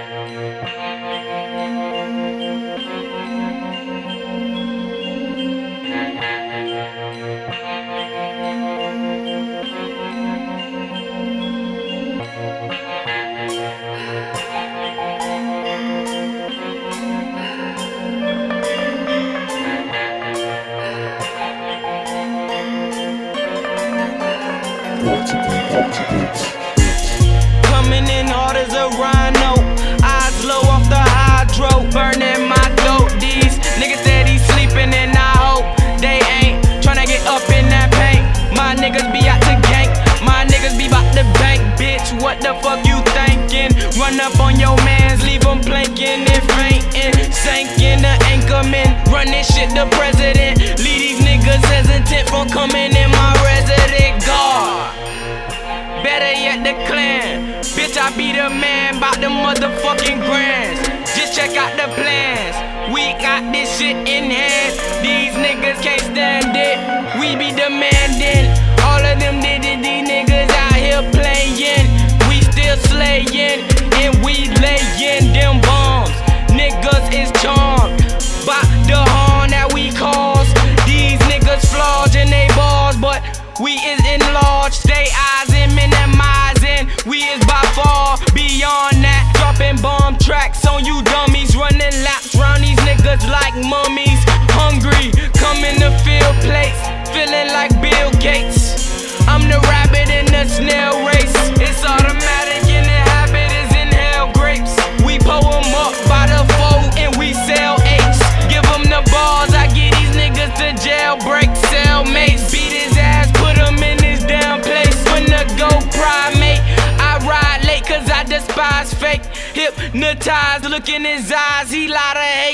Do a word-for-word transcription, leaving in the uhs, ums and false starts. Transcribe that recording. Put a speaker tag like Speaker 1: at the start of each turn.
Speaker 1: Coming in hard as a rhino, eyes low off the hydro, burning my dope. These niggas said he's sleeping and I hope they ain't tryna get up in that paint. My niggas be out to gank, my niggas be bout to bank. Bitch, what the fuck you thinking? Run up on your mans, leave them planking and fainting, sinking the anchorman. Run this shit the president, leave these niggas hesitant from coming in my resident guard. Better yet the clan, bitch I be the man, bout the motherfucking grands. Just check out the plans, we got this shit in hand. These niggas can't stand it, we be demanding. All of them did it, these niggas out here playing. We still slaying, and we laying them bombs. Niggas is charmed by the harm that we cause. These niggas flaws in they balls, but we is enlarged. Stay eyes in minimizing, we is by far beyond that. Dropping bomb tracks on you dummies, running laps round these niggas like mummies. Hungry, coming to fill plates, feeling like Bill Gates. I'm the rabbit in the snail race. It's automatic and the habit is inhale grapes. We pull them up by the four and we sell eights. Give them the balls, I get these niggas to jailbreak cellmates. Beat his ass, put him in his damn place. When the go primate, I ride late cause I despise fake. Hypnotized, look in his eyes, he lie to